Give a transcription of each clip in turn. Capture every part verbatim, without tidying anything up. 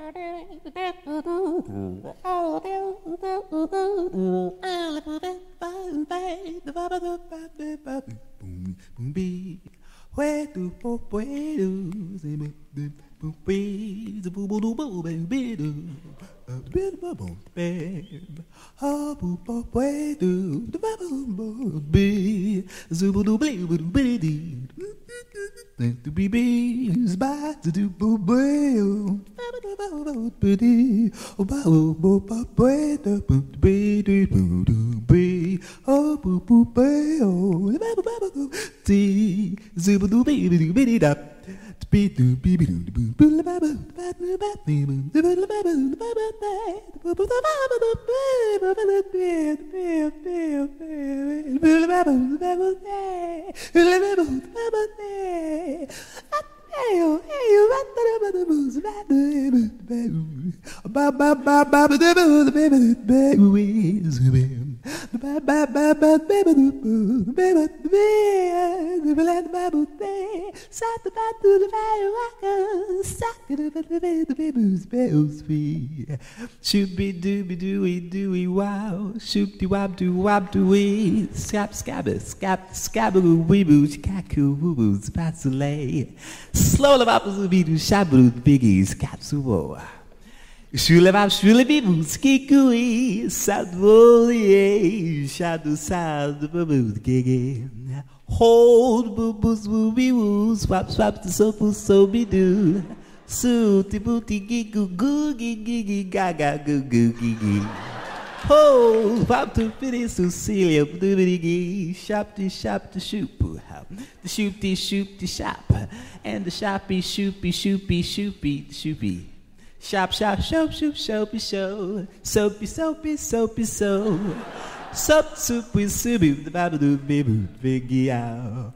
Where do po where do say boom boom boom be the boo boo boo boo baby do a bit of boom babe ah boo po where do the boom boom be the boo boo boo boo boo do to be be is back to do boo boo be oh ba boo boo pa where do boo be do boo do be oh boo boo be oh ba ba ba ba ti zubu do baby do baby da be do be do boo boo la ba ba ba ba ba be boo do la ba ba ba ba ba boo da ba ba ba ba ba ba be be be be be la ba ba ba ba be la ba ba ba ba be hey yo hey yo ba da ba da boo ba da ba ba ba ba ba ba da ba ba ba we zubu ba ba ba ba ba ba boo ba ba be the land ba boo be sat the bat to the fire waka sack the ba the the baboos bells be shoot be do be do we do we wow shoot the wab do wab do we scab scab scab scaboo wee boo kaku woo boo spatulay slow the baboos be do shabu biggies capsule Shule bab shule bibu skikui sadvolie shadow sad babu gege hold bubus booby woo swap swap the sofu so be do suit booty gigu goo gigi gaga goo goo gigi hold pop to fitty Cecilia doobity shop to shop to shoot the shooty shoot the shop and the shoppy shoopy shoopy shoopy shoopy Shop, shop, shop, shoop, soapy, so, soapy, soapy, soapy, so, soap, soupy, soupy, the babadoo, baby, biggie out.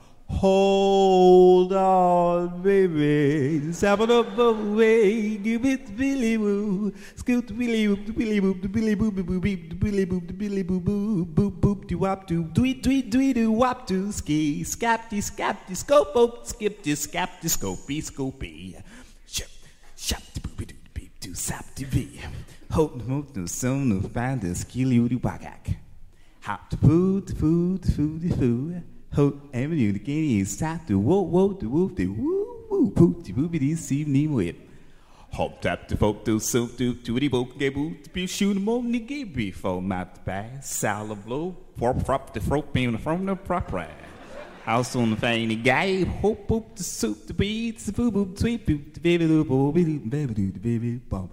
Hold on, baby, seven up away, give it Billy Woo, scoot Billy Whoop, the Billy Whoop, the Billy Boop, the Boop, the Billy Boop, the Billy Boo Boo, boop, boop, do wop, do, dwee, dwee, dwee, do wop, do, ski, scapty, scapty, scope, op, skip, this, scapty, scopy, scopy, shop, shop, the boopy doo. To sap to be, hope the most no son no find the skill you do bagak. Hop to food, the food, the food, the food. Hope avenue the game is sat to whoa, whoa, the woo, the woo, woo, poop, the booby, this evening with. Hop tap the photo, so to to the boat, gay boot, be shoot them on the gay before map the bass, salad blow, warp up the throat beam from the proper. House on the fanny guy, hope up the soup, the beats, the boo boo, tweet boop, the baby, the baby, the baby, the baby, bomb.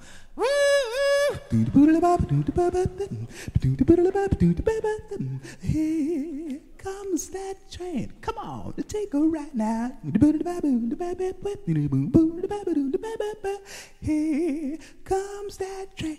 Here comes that train. Come on, take a ride now. Here comes that train.